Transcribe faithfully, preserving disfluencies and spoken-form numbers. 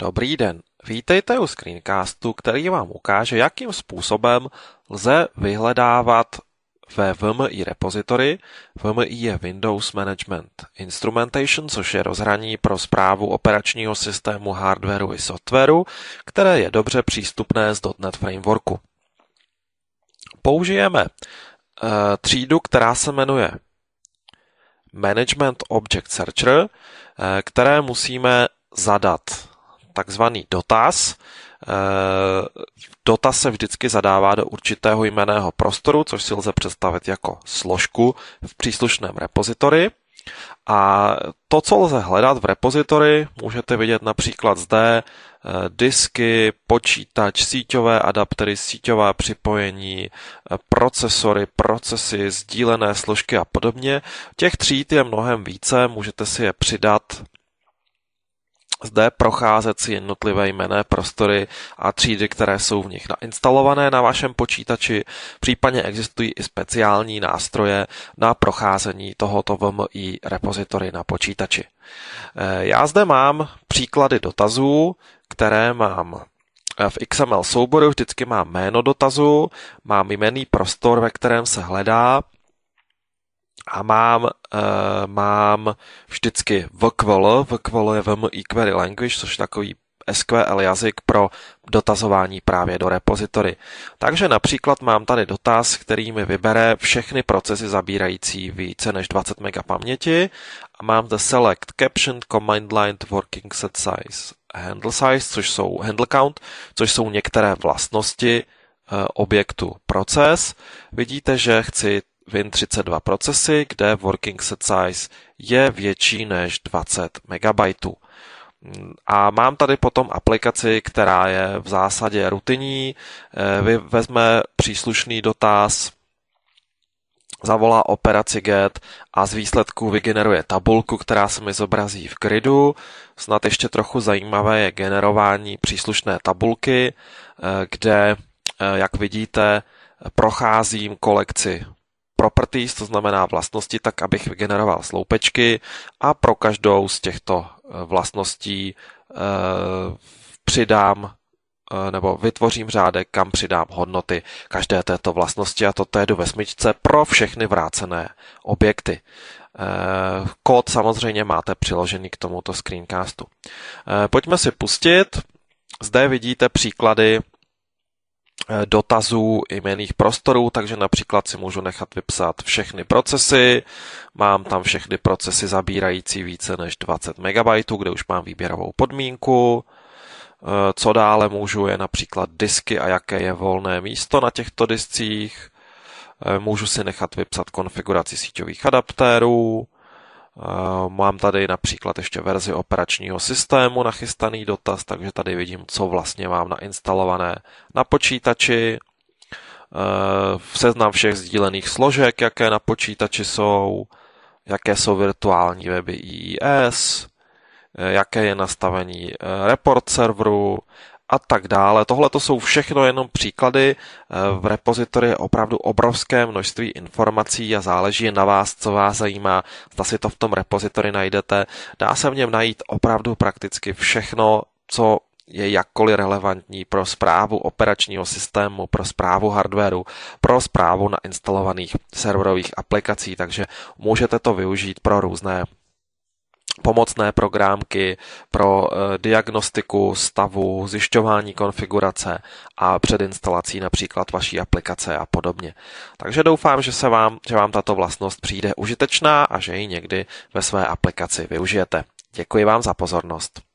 Dobrý den, vítejte u screencastu, který vám ukáže, jakým způsobem lze vyhledávat ve V M I repository. V M I je Windows Management Instrumentation, což je rozhraní pro správu operačního systému, hardwareu i softwaru, které je dobře přístupné z .NET Frameworku. Použijeme uh, třídu, která se jmenuje Management Object Searcher, uh, které musíme zadat takzvaný dotaz. Dotaz se vždycky zadává do určitého jmenného prostoru, což si lze představit jako složku v příslušném repozitory. A to, co lze hledat v repozitory, můžete vidět například zde disky, počítač, síťové adaptery, síťová připojení, procesory, procesy, sdílené složky a podobně. Těch tříd je mnohem více, můžete si je přidat, zde procházet si jednotlivé jmenné prostory a třídy, které jsou v nich nainstalované na vašem počítači. Případně existují i speciální nástroje na procházení tohoto V M I repozitory na počítači. Já zde mám příklady dotazů, které mám v X M L souboru. Vždycky mám jméno dotazu, mám jmenný prostor, ve kterém se hledá, a mám, uh, mám vždycky V Q L. V Q L je V M I Query Language, což je takový S Q L jazyk pro dotazování právě do repozitory. Takže například mám tady dotaz, který mi vybere všechny procesy zabírající více než dvacet mega paměti a mám zde select caption, command line, working set size, handle size, což jsou handle count, což jsou některé vlastnosti uh, objektu proces. Vidíte, že chci Win třicet dva procesy, kde working set size je větší než dvacet megabajtů. A mám tady potom aplikaci, která je v zásadě rutinní. Vy vezme příslušný dotaz, zavolá operaci get a z výsledku vygeneruje tabulku, která se mi zobrazí v gridu. Snad ještě trochu zajímavé je generování příslušné tabulky, kde, jak vidíte, procházím kolekci properties, to znamená vlastnosti, tak abych vygeneroval sloupečky a pro každou z těchto vlastností e, přidám e, nebo vytvořím řádek, kam přidám hodnoty každé této vlastnosti a toto jedu ve smyčce pro všechny vrácené objekty. E, kód samozřejmě máte přiložený k tomuto screencastu. E, pojďme si pustit. Zde vidíte příklady dotazů jmenných prostorů, takže například si můžu nechat vypsat všechny procesy, mám tam všechny procesy zabírající více než dvacet megabajtů, kde už mám výběrovou podmínku. Co dále můžu je například disky a jaké je volné místo na těchto discích. Můžu si nechat vypsat konfiguraci síťových adaptérů. Mám tady například ještě verzi operačního systému, nachystaný dotaz, takže tady vidím, co vlastně mám nainstalované na počítači. Seznam všech sdílených složek, jaké na počítači jsou, jaké jsou virtuální weby I I S, jaké je nastavení report serveru a tak dále. Tohle to jsou všechno jenom příklady. V repozitory je opravdu obrovské množství informací a záleží na vás, co vás zajímá. Zda si to v tom repozitory najdete. Dá se v něm najít opravdu prakticky všechno, co je jakkoliv relevantní pro správu operačního systému, pro správu hardwareu, pro správu nainstalovaných serverových aplikací, takže můžete to využít pro různé pomocné programky, pro diagnostiku stavu, zjišťování konfigurace a předinstalací například vaší aplikace a podobně. Takže doufám, že se vám, že vám tato vlastnost přijde užitečná a že ji někdy ve své aplikaci využijete. Děkuji vám za pozornost.